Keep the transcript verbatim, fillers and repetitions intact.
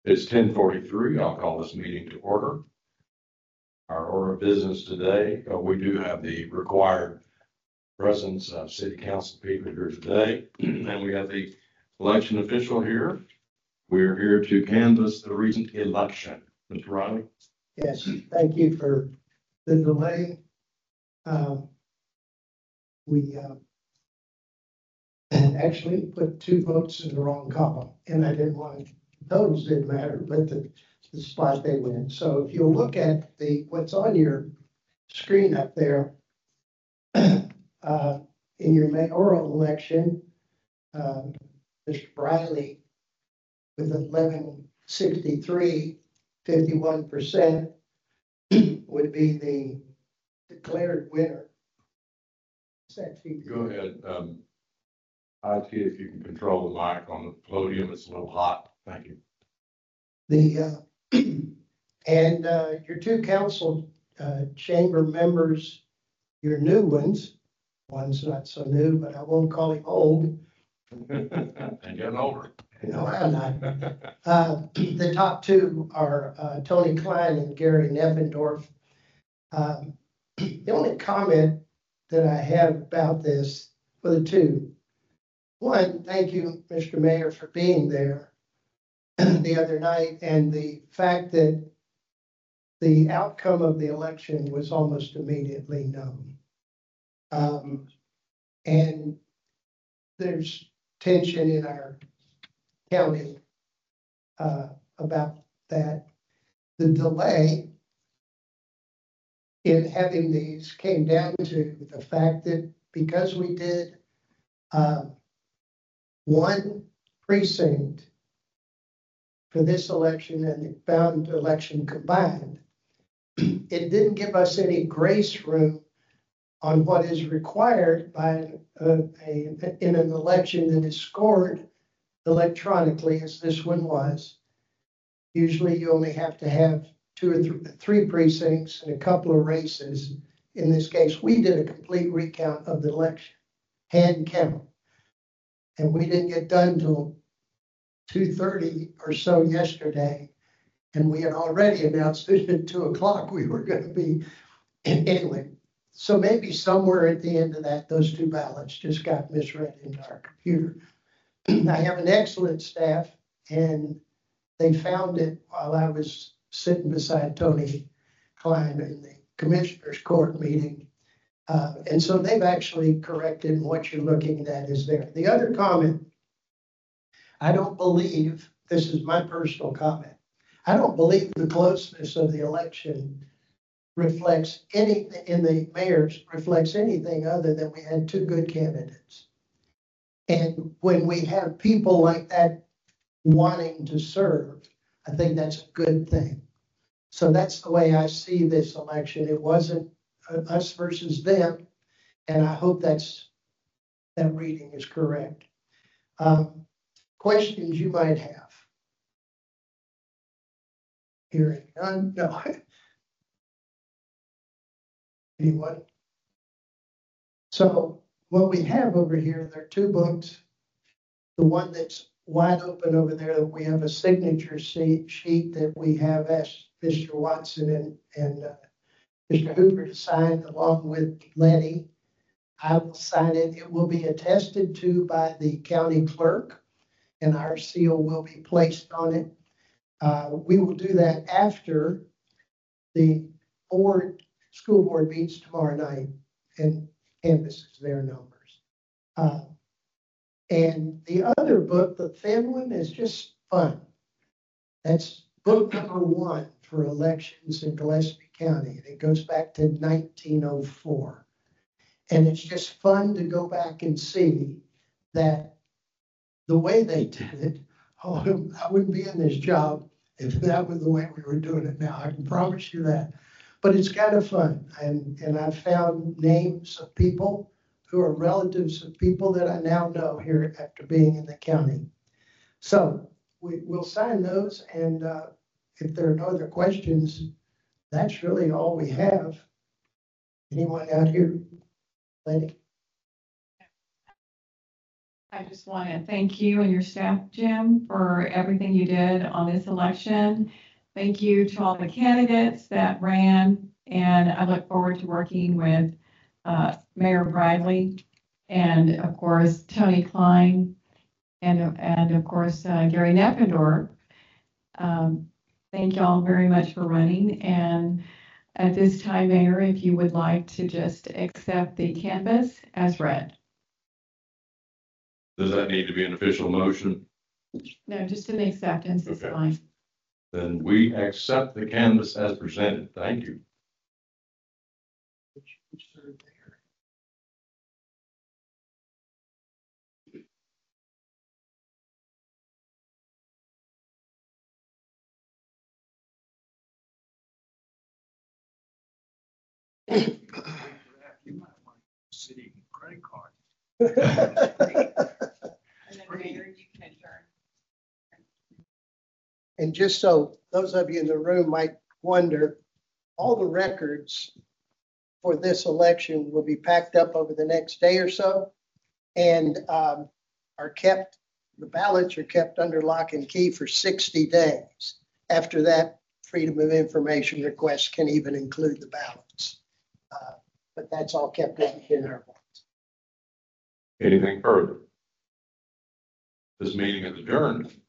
It's ten forty-three. I'll call this meeting to order. Our order of business today, uh, we do have the required presence of city council people here today, and we have the election official here. We're here to canvass the recent election. Mister Riley? Yes, thank you for the delay. Um, we uh, actually put two votes in the wrong column, and I didn't want to, totals didn't matter, but the, the spot they went. So if you look at the what's on your screen up there, uh, in your mayoral election, um, Mister Briley with eleven sixty-three, fifty-one percent would be the declared winner. Go ahead. Um, I T, if you can control the mic on the podium, it's a little hot. Thank you. The uh, and uh, your two council uh, chamber members, your new ones, one's not so new, but I won't call him old. And getting older. No, I'm not. Uh, the top two are uh, Tony Klein and Gary Neffendorf. Um, the only comment that I have about this for the two, one, thank you, Mister Mayor, for being there the other night, and the fact that the outcome of the election was almost immediately known. Um, and there's tension in our county uh, about that. The delay in having these came down to the fact that because we did uh, one precinct for this election and the bound election combined, it didn't give us any grace room on what is required by a, a, in an election that is scored electronically, as this one was. Usually you only have to have two or th three precincts and a couple of races. In this case, we did a complete recount of the election, hand count. And we didn't get done till two thirty or so yesterday. And we had already announced that at two o'clock we were going to be, anyway. So maybe somewhere at the end of that, those two ballots just got misread into our computer. I have an excellent staff, and they found it while I was sitting beside Tony Klein in the commissioner's court meeting. Uh, and so they've actually corrected what you're looking at is there. The other comment, I don't believe, this is my personal comment, I don't believe the closeness of the election reflects anything in the mayor's reflects anything other than we had two good candidates. And when we have people like that wanting to serve, I think that's a good thing. So that's the way I see this election. It wasn't uh, us versus them. And I hope that's that reading is correct. Um, questions you might have? Hearing none? No. Anyone? So what we have over here, there are two books. The one that's wide open over there, that we have a signature sheet that we have asked Mister Watson and, and uh, Mister Hoover to sign along with Letty. I will sign it. It will be attested to by the county clerk, and our seal will be placed on it. Uh, we will do that after the board, school board meets tomorrow night and canvasses their numbers. Uh, and the other book, the thin one, is just fun. That's book number one for elections in Gillespie County. And it goes back to nineteen oh four. And it's just fun to go back and see that the way they did it, oh, I wouldn't be in this job if that was the way we were doing it now. I can promise you that. But it's kind of fun. And, and I've found names of people who are relatives of people that I now know here after being in the county. So we, we'll sign those. And uh, if there are no other questions, that's really all we have. Anyone out here? Lady? I just want to thank you and your staff, Jim, for everything you did on this election. Thank you to all the candidates that ran, and I look forward to working with uh, Mayor Bradley and, of course, Tony Klein and, and of course, uh, Gary Neppendorf. Um, thank y'all very much for running. And at this time, Mayor, if you would like to just accept the canvas as read. Does that need to be an official motion? No, just an acceptance is Okay. fine. Then we accept the canvas as presented. Thank you. You might want city credit card. And then Mayor, you can adjourn. And just so those of you in the room might wonder, all the records for this election will be packed up over the next day or so and um, are kept, the ballots are kept under lock and key for sixty days. After that, Freedom of Information requests can even include the ballots. Uh, but that's all kept in our vaults. Anything further? This meeting is adjourned.